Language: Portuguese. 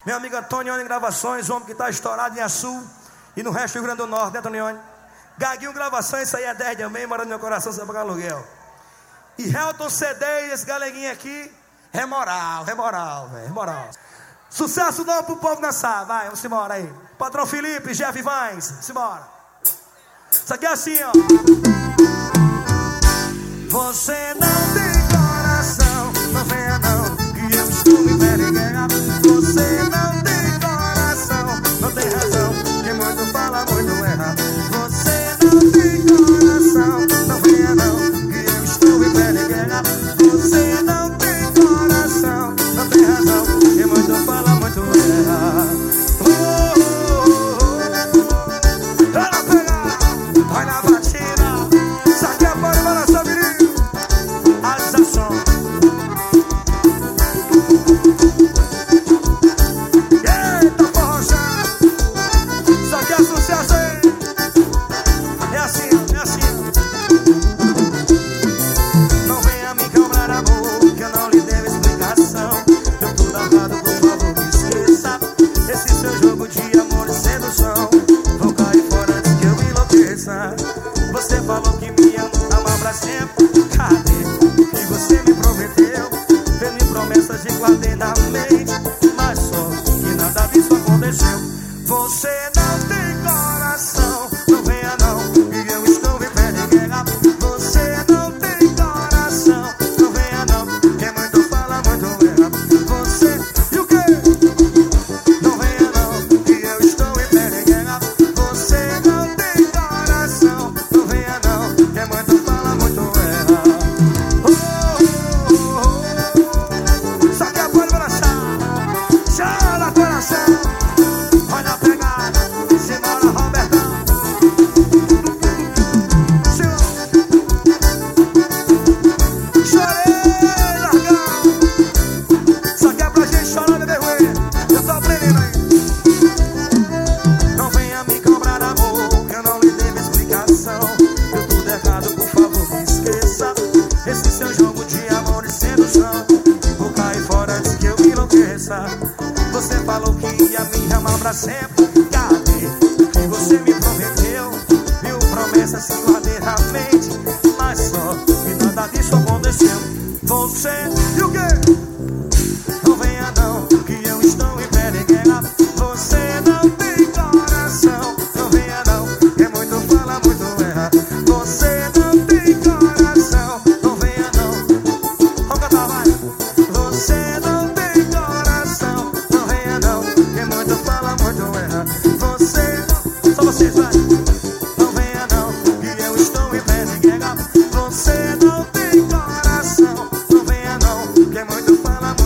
Meu amigo Antonione Gravações, o homem que está estourado em Açu e no resto do Rio Grande do Norte, né, Antonione? Gaguinho Gravações, isso aí é 10 de amém, morando no meu coração sem pagar aluguel. E Helton CD, esse galeguinho aqui, é moral, velho, é moral. Sucesso não pro povo dançar, vai, vamos embora aí. Patrão Felipe, Jeff Vines, vamos embora. Isso aqui é assim, ó. Você não tem coração, não venha não, que eu estou me envergonhando. Você não tem coração, não tem razão, que muito fala, muito erra. Você não tem coração, não venha não, que eu estou me envergonhando. Você não tem coração, não tem razão, que muito fala, muito erra. Vai na pegar, vai na batida, saque a bola e vai na sabirinha. Alização. Eita força, isso aqui é sucesso aí. É assim, é assim. Não venha me cobrar amor, que eu não lhe devo explicação. Eu tô danado, por favor, me esqueça. Esse seu jogo de amor e sedução, vou cair fora antes que eu me enlouqueça. Você falou que me ama pra sempre. Cadê o que você me prometeu? Fez-me promessas de guardei na mente, mas só que nada disso aconteceu. Você não tem coração, não venha não, e eu estou vivendo em guerra. Você não tem coração, não venha não, quem muito fala, muito erra. Você, e o quê? Não venha não, que eu estou vivendo em guerra. Você não tem coração, não venha não, quem muito fala, muito erra. Só que a bola vai lançar, chora coração. Olha a pegada, simbora Robertão. Chorei, largão. Só que é pra gente chorar, bebê ruim. Eu tô aprendendo aí. Não venha me cobrar amor, que eu não lhe devo explicação. Eu tudo errado, por favor, me esqueça. Esse seu jogo de amor e sedução, vou cair fora antes que eu me enlouqueça. Você falou que ia me amar pra sempre. Cadê o que você me prometeu? Mil promessas se guardei na mente, mas só que nada disso aconteceu. Você, e o quê? Não venha não, que eu estou em pé de guerra. Você não tem coração, não venha não, que muito fala, muito erra. Você não tem coração, não venha não. Vamos cantar, vai. Você não tem coração, não venha não, que muito fala, muito erra. Você não, só vocês, vai. Não venha não, que eu estou em pé de guerra. Você não tem coração, não venha não, que muito fala,